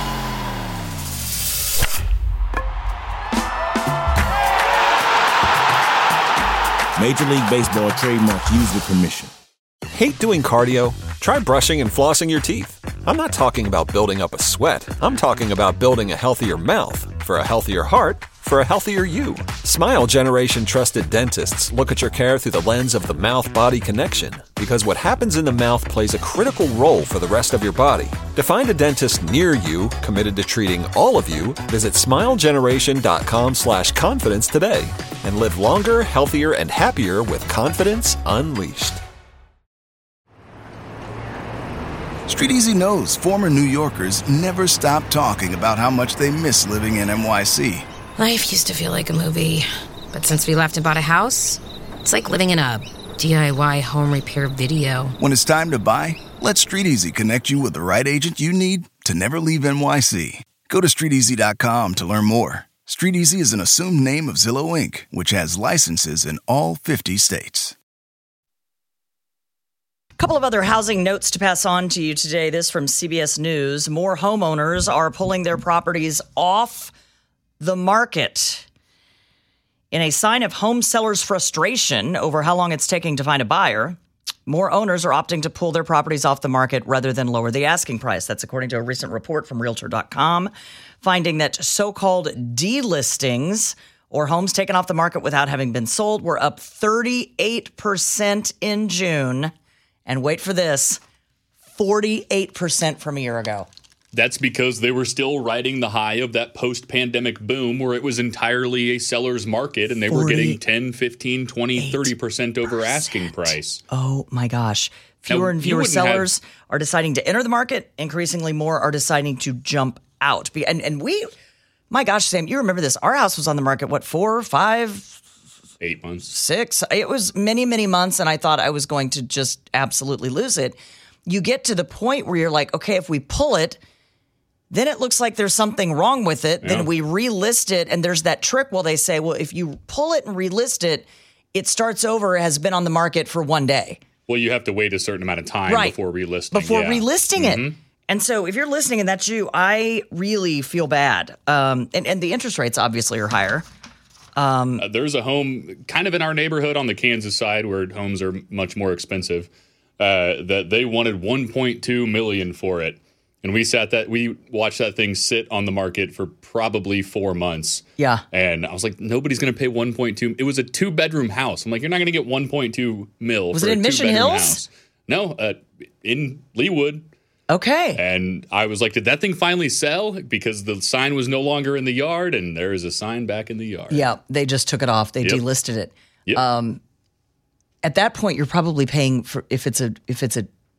C: Major League Baseball trademark used with permission.
T: Hate doing cardio? Try brushing and flossing your teeth. I'm not talking about building up a sweat. I'm talking about building a healthier mouth for a healthier heart for a healthier you. Smile Generation trusted dentists look at your care through the lens of the mouth-body connection, because what happens in the mouth plays a critical role for the rest of your body. To find a dentist near you committed to treating all of you, visit smilegeneration.com slash confidence today and live longer, healthier, and happier with confidence unleashed.
K: Street Easy knows former New Yorkers never stop talking about how much they miss living in N Y C.
L: Life used to feel like a movie, but since we left and bought a house, it's like living in a D I Y home repair video.
K: When it's time to buy, let Street Easy connect you with the right agent you need to never leave N Y C. Go to street easy dot com to learn more. Street Easy is an assumed name of Zillow Incorporated, which has licenses in all fifty states.
D: A couple of other housing notes to pass on to you today. This from C B S News. More homeowners are pulling their properties off the market in a sign of home sellers' frustration over how long it's taking to find a buyer. More owners are opting to pull their properties off the market rather than lower the asking price. That's according to a recent report from Realtor dot com, finding that so-called delistings, or homes taken off the market without having been sold, were up thirty-eight percent in June. And wait for this, forty-eight percent from a year ago.
G: That's because they were still riding the high of that post-pandemic boom where it was entirely a seller's market and they were getting ten, fifteen, twenty, thirty percent over asking price.
D: Oh my gosh. Fewer
G: Now,
D: and
G: you
D: fewer
G: wouldn't
D: sellers
G: have-
D: are deciding to enter the market. Increasingly more are deciding to jump out. Be- And, and we, my gosh, Sam, you remember this. Our house was on the market, what, four, five,
G: Eight months.
D: Six. It was many, many months, and I thought I was going to just absolutely lose it. You get to the point where you're like, okay, if we pull it, then it looks like there's something wrong with it.
G: Yeah.
D: Then we relist it, and there's that trick. Well, they say, well, if you pull it and relist it, it starts over, it has been on the market for one day.
G: Well, you have to wait a certain amount of time
D: Right.
G: before relisting.
D: Before
G: yeah.
D: relisting
G: Mhm.
D: it. And so if you're listening and that's you, I really feel bad. Um, and, and the interest rates obviously are higher. Um,
G: Uh, there's a home kind of in our neighborhood on the Kansas side where homes are much more expensive. Uh, that they wanted one point two million dollars for it, and we sat that we watched that thing sit on the market for probably four months.
D: Yeah,
G: and I was like, nobody's going to pay one point two. It was a two bedroom house. I'm like, you're not going to get one point two mil.
D: Was
G: for
D: it in
G: a
D: Mission
G: two-bedroom
D: Hills?
G: House. No, uh, in Leawood.
D: Okay.
G: And I was like, did that thing finally sell? Because the sign was no longer in the yard, and there is a sign back in the yard.
D: Yeah, they just took it off. They
G: Yep.
D: delisted it.
G: Yep.
D: Um, at that point, you're probably paying for if it's a if it's a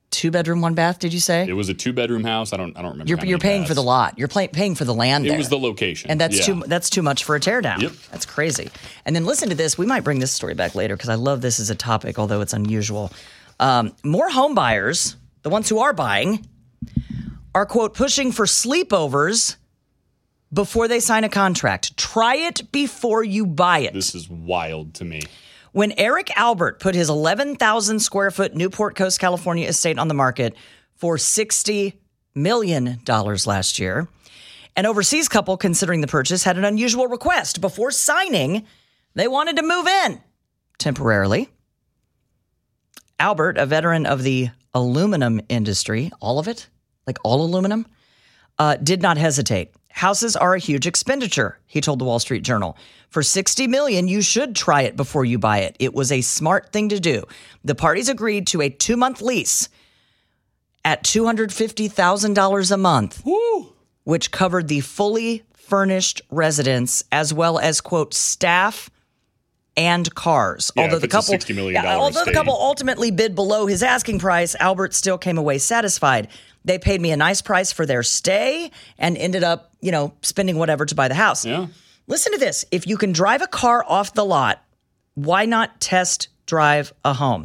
D: two bedroom, one bath, did you say?
G: It was a two bedroom house. I don't I don't remember.
D: You're,
G: how many
D: you're paying
G: baths.
D: for the lot. You're pay, paying for the land
G: It
D: there.
G: was the location.
D: And that's
G: yeah.
D: too that's too much for a teardown.
G: Yep.
D: That's crazy. And then listen to this. We might bring this story back later because I love this as a topic, although it's unusual. Um, more home buyers, the ones who are buying, are, quote, pushing for sleepovers before they sign a contract. Try it before you buy it.
G: This is wild to me.
D: When Eric Albert put his eleven thousand square foot Newport Coast, California estate on the market for sixty million dollars last year, an overseas couple considering the purchase had an unusual request. Before signing, they wanted to move in temporarily. Albert, a veteran of the aluminum industry, all of it, like all aluminum, uh, did not hesitate. Houses are a huge expenditure, he told the Wall Street Journal. For sixty million dollars, you should try it before you buy it. It was a smart thing to do. The parties agreed to a two-month lease at two hundred fifty thousand dollars a month,
G: Woo.
D: which covered the fully furnished residence as well as, quote, staff and cars.
G: Yeah,
D: although
G: if
D: the
G: it's a
D: couple,
G: sixty million dollars
D: yeah, although the
G: estate.
D: couple ultimately bid below his asking price, Albert still came away satisfied. They paid me a nice price for their stay and ended up, you know, spending whatever to buy the house.
G: Yeah.
D: Listen to this. If you can drive a car off the lot, why not test drive a home?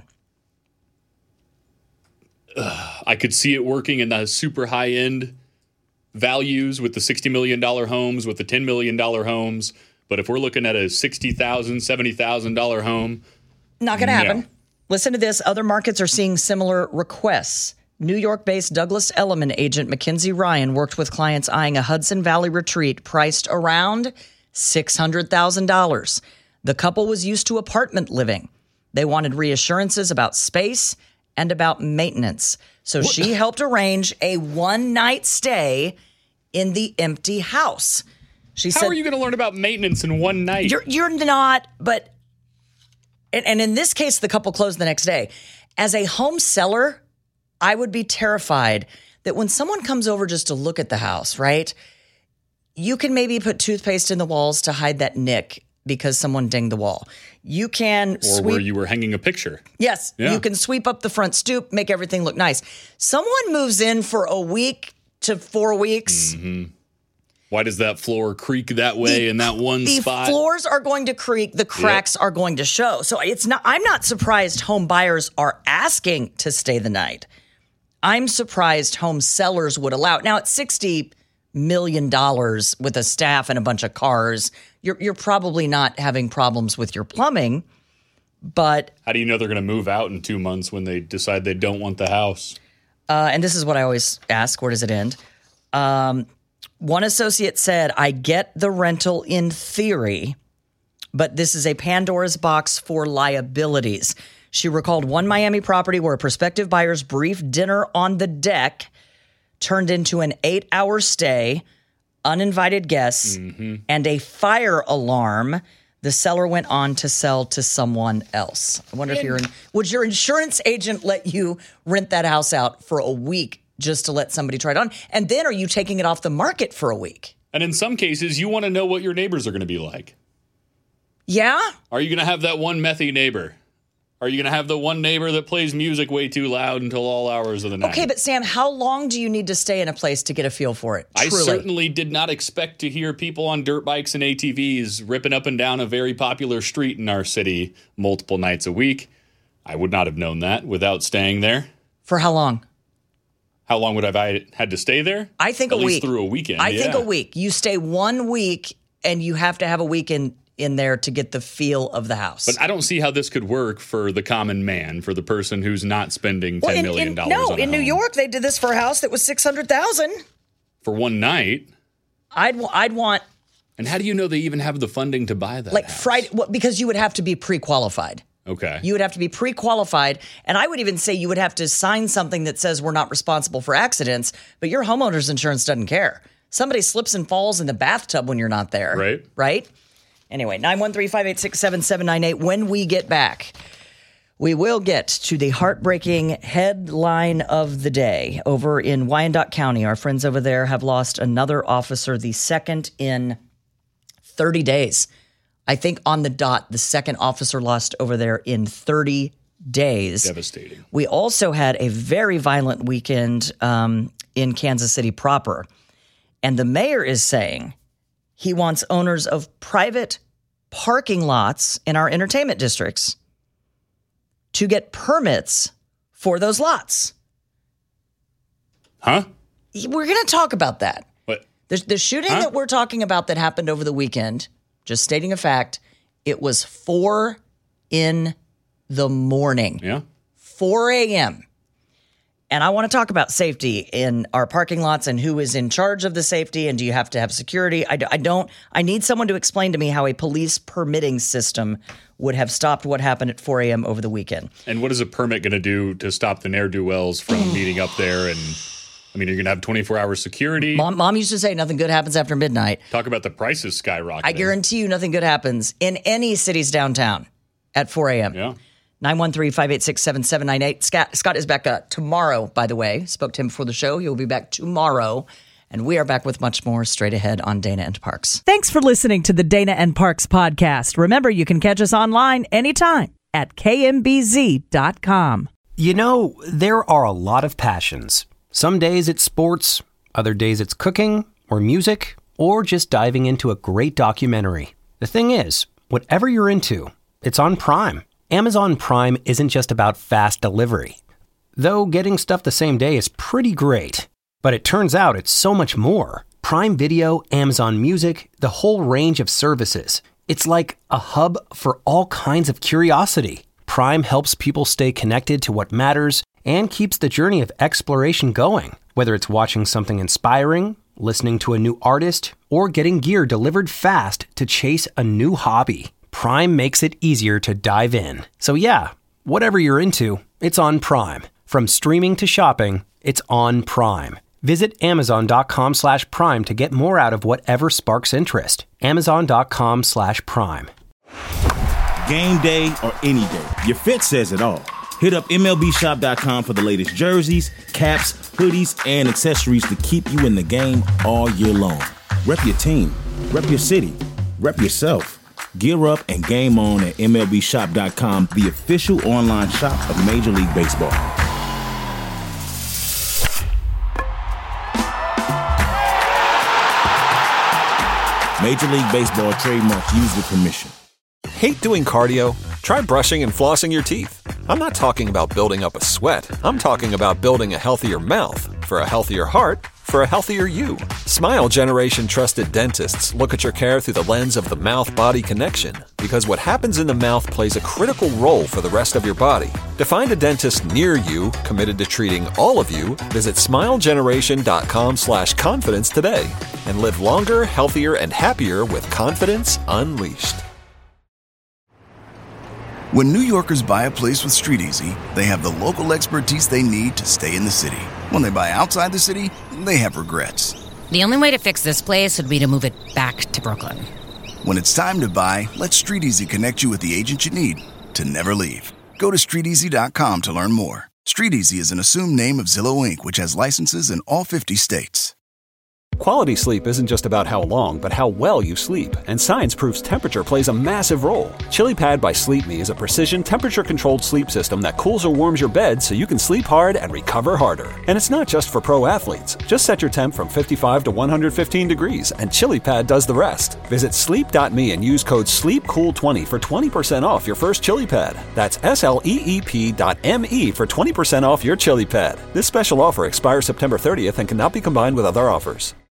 G: Ugh, I could see it working in the super high end values with the sixty million dollars homes, with the ten million dollars homes. But if we're looking at a sixty thousand dollars, seventy thousand dollars home,
D: Not going to
G: no.
D: happen. Listen to this. Other markets are seeing similar requests. New York-based Douglas Elliman agent Mackenzie Ryan worked with clients eyeing a Hudson Valley retreat priced around six hundred thousand dollars. The couple was used to apartment living. They wanted reassurances about space and about maintenance. So
G: What?
D: she helped arrange a one-night stay in the empty house. She
G: How
D: said,
G: are you going to learn about maintenance in one night?
D: You're, you're not, but, and, and in this case, the couple closed the next day. As a home seller, I would be terrified that when someone comes over just to look at the house, right, you can maybe put toothpaste in the walls to hide that nick because someone dinged the wall. You can
G: or
D: sweep.
G: where you were hanging a picture.
D: Yes,
G: Yeah.
D: you can sweep up the front stoop, make everything look nice. Someone moves in for a week to four weeks.
G: Mm-hmm. Why does that floor creak that way in that one
D: The
G: spot?
D: floors are going to creak, the cracks are going to show. So it's not I'm not surprised home buyers are asking to stay the night. I'm surprised home sellers would allow it. Now at sixty million dollars with a staff and a bunch of cars, you're you're probably not having problems with your plumbing, but
G: How do you know they're going to move out in two months when they decide they don't want the house?
D: Uh, and this is what I always ask, where does it end? Um, one associate said, I get the rental in theory, but this is a Pandora's box for liabilities. She recalled one Miami property where a prospective buyer's brief dinner on the deck turned into an eight-hour stay, uninvited guests,
G: Mm-hmm.
D: and a fire alarm. The seller went on to sell to someone else. I wonder if you're in, would your insurance agent let you rent that house out for a week just to let somebody try it on? And then are you taking it off the market for a week?
G: And in some cases, you want to know what your neighbors are going to be like.
D: Yeah?
G: Are you going to have that one methy neighbor? Are you going to have the one neighbor that plays music way too loud until all hours of the night?
D: Okay, but Sam, how long do you need to stay in a place to get a feel for it?
G: I
D: Truly.
G: certainly did not expect to hear people on dirt bikes and A T Vs ripping up and down a very popular street in our city multiple nights a week. I would not have known that without staying there.
D: For how long?
G: How long would I have had to stay there?
D: I think
G: At
D: a
G: least
D: week.
G: through a weekend.
D: I think
G: yeah.
D: a week. You stay one week and you have to have a weekend in there to get the feel of the house.
G: But I don't see how this could work for the common man, for the person who's not spending
D: Well,
G: ten
D: in-
G: million
D: in-
G: dollars
D: No,
G: on a
D: in New
G: home.
D: York, they did this for a house that was six hundred thousand dollars.
G: For one night.
D: I'd, wa- I'd want,
G: And how do you know they even have the funding to buy that
D: like,
G: house?
D: Friday, well, because you would have to be pre-qualified.
G: Okay.
D: You would have to be pre-qualified, and I would even say you would have to sign something that says we're not responsible for accidents, but your homeowner's insurance doesn't care. Somebody slips and falls in the bathtub when you're not there.
G: Right.
D: Right? Anyway, nine one three, five eight six, seven seven nine eight. When we get back, we will get to the heartbreaking headline of the day. Over in Wyandotte County, our friends over there have lost another officer, the second in thirty days. I think on the dot, the second officer lost over there in thirty days.
G: Devastating.
D: We also had a very violent weekend um, in Kansas City proper. And the mayor is saying he wants owners of private parking lots in our entertainment districts to get permits for those lots.
G: Huh?
D: We're going to talk about that.
G: What?
D: The, the shooting
G: Huh?
D: that we're talking about that happened over the weekend, just stating a fact, it was four in the morning.
G: Yeah.
D: four a.m. And I want to talk about safety in our parking lots and who is in charge of the safety and do you have to have security? I, I don't, I need someone to explain to me how a police permitting system would have stopped what happened at four a.m. over the weekend.
G: And what is a permit going to do to stop the ne'er-do-wells from meeting up there? And I mean, you're going to have twenty-four hour security.
D: Mom, Mom used to say nothing good happens after midnight.
G: Talk about the prices skyrocketing.
D: I guarantee you nothing good happens in any city's downtown at four a.m.
G: Yeah.
D: nine one three, five eight six, seven seven nine eight. Scott, Scott is back uh, tomorrow, by the way. Spoke to him before the show. He will be back tomorrow. And we are back with much more straight ahead on Dana and Parks.
U: Thanks for listening to the Dana and Parks podcast. Remember, you can catch us online anytime at K M B Z dot com.
B: You know, there are a lot of passions. Some days it's sports, other days it's cooking or music, or just diving into a great documentary. The thing is, whatever you're into, it's on Prime. Amazon Prime isn't just about fast delivery. Though getting stuff the same day is pretty great. But it turns out it's so much more. Prime Video, Amazon Music, the whole range of services. It's like a hub for all kinds of curiosity. Prime helps people stay connected to what matters and keeps the journey of exploration going. Whether it's watching something inspiring, listening to a new artist, or getting gear delivered fast to chase a new hobby, Prime makes it easier to dive in. So yeah, whatever you're into, it's on Prime. From streaming to shopping, it's on Prime. Visit Amazon.com slash Prime to get more out of whatever sparks interest. Amazon.com slash Prime.
C: Game day or any day, your fit says it all. Hit up M L B shop dot com for the latest jerseys, caps, hoodies, and accessories to keep you in the game all year long. Rep your team, rep your city, rep yourself. Gear up and game on at M L B shop dot com, the official online shop of Major League Baseball. Major League Baseball trademarks used with permission.
T: Hate doing cardio? Try brushing and flossing your teeth. I'm not talking about building up a sweat. I'm talking about building a healthier mouth. For a healthier heart, for a healthier you. Smile Generation trusted dentists look at your care through the lens of the mouth-body connection, because what happens in the mouth plays a critical role for the rest of your body. To find a dentist near you committed to treating all of you, visit smilegeneration.com slash confidence today and live longer, healthier, and happier with confidence unleashed.
K: When New Yorkers buy a place with StreetEasy, they have the local expertise they need to stay in the city. When they buy outside the city, they have regrets.
L: The only way to fix this place would be to move it back to Brooklyn.
K: When it's time to buy, let StreetEasy connect you with the agent you need to never leave. Go to street easy dot com to learn more. StreetEasy is an assumed name of Zillow Incorporated, which has licenses in all fifty states.
V: Quality sleep isn't just about how long, but how well you sleep. And science proves temperature plays a massive role. ChiliPad by Sleep Me is a precision temperature-controlled sleep system that cools or warms your bed so you can sleep hard and recover harder. And it's not just for pro athletes. Just set your temp from fifty-five to one hundred fifteen degrees, and ChiliPad does the rest. Visit sleep dot me and use code sleep cool twenty for twenty percent off your first ChiliPad. That's S L E E P dot M E for twenty percent off your ChiliPad. This special offer expires September thirtieth and cannot be combined with other offers.